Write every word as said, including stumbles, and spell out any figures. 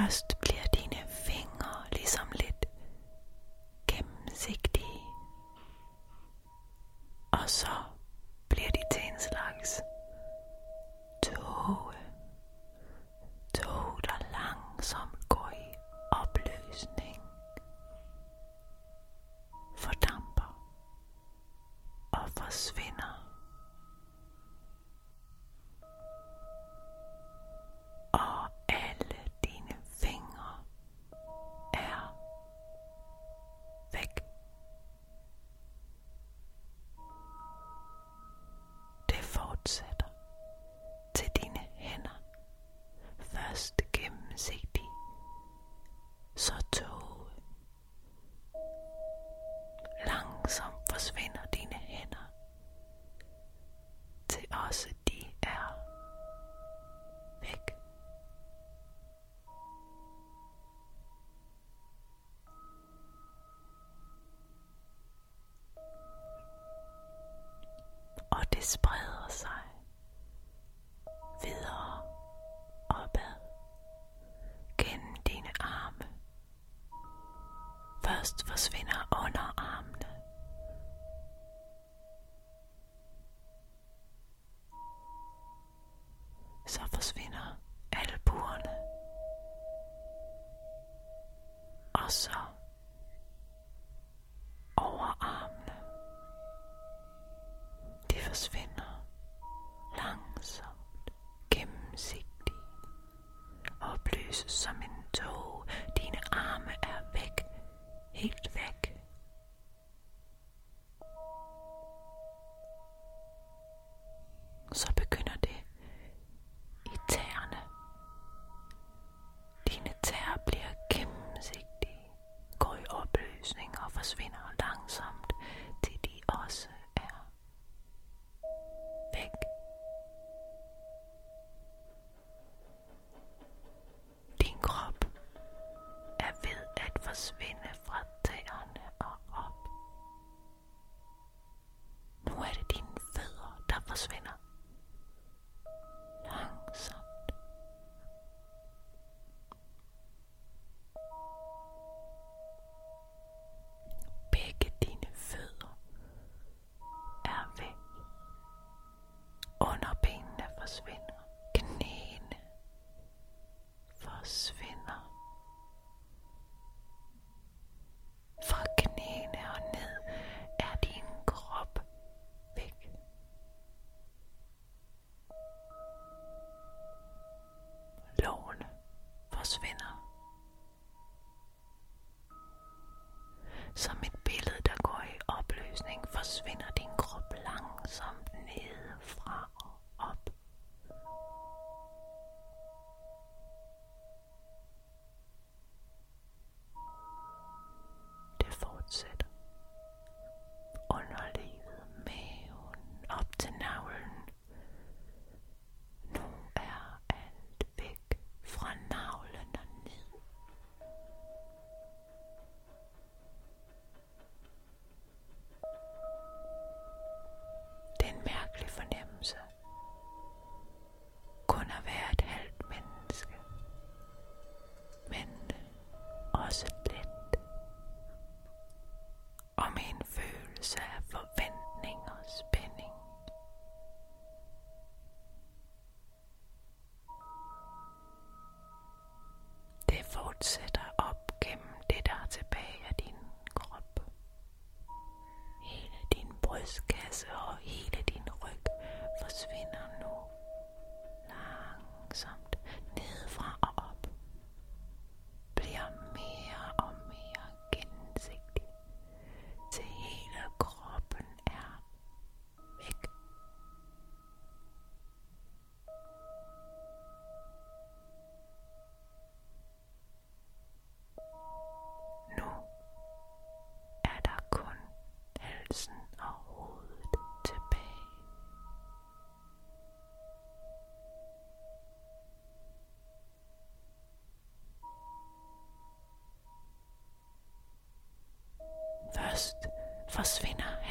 Først bliver dine fingre ligesom lidt gennemsigtige, og så bliver de til en slags tåge. Tåge, der langsomt går i opløsning, fordamper og forsvinder. Og alle dine fingre er væk. Det fortsætter til dine hænder. Først gennemsigtig, så tåge. Langsomt forsvinder dine hænder, til også de er væk. Og det spreder sig videre opad gennem dine arme. Først forsvinder underarmene, så forsvinder albuerne, og så overarmene. De forsvinder langsomt, gennemsigtigt, og opløses som en tåge. Dine arme er væk, helt væk. Så begynder det i tæerne. Dine tæer bliver gennemsigtige, går i opløsning og forsvinder langsomt, til de også er væk. Din krop er ved at forsvinde fra tæerne og op. Nu er det dine fødder, der forsvinder langsomt. Begge dine fødder er væk. Underbenene forsvinder. Knæene forsvinder. Fra knæene og ned er din krop væk. Lårene forsvinder. Som et billede, der går i opløsning, forsvinder din krop langsomt nedefra og op. Det fortsætter. Underlivet, maven, op til navlen. Nu er alt væk fra navlen og ned. Det er en mærkelig fornemmelse. Kun at være et halvt menneske. Men også let. Og med en følelse af forventning og spænding. Det fortsætter op gennem det, der er tilbage af din krop. Hele din brystkasse og hele din ryg forsvinder nu langsomt nedefra og op. Bliver mere og mere gennemsigtig, til hele kroppen er væk. Nu er der kun halsen og hovedet tilbage. Først forsvinder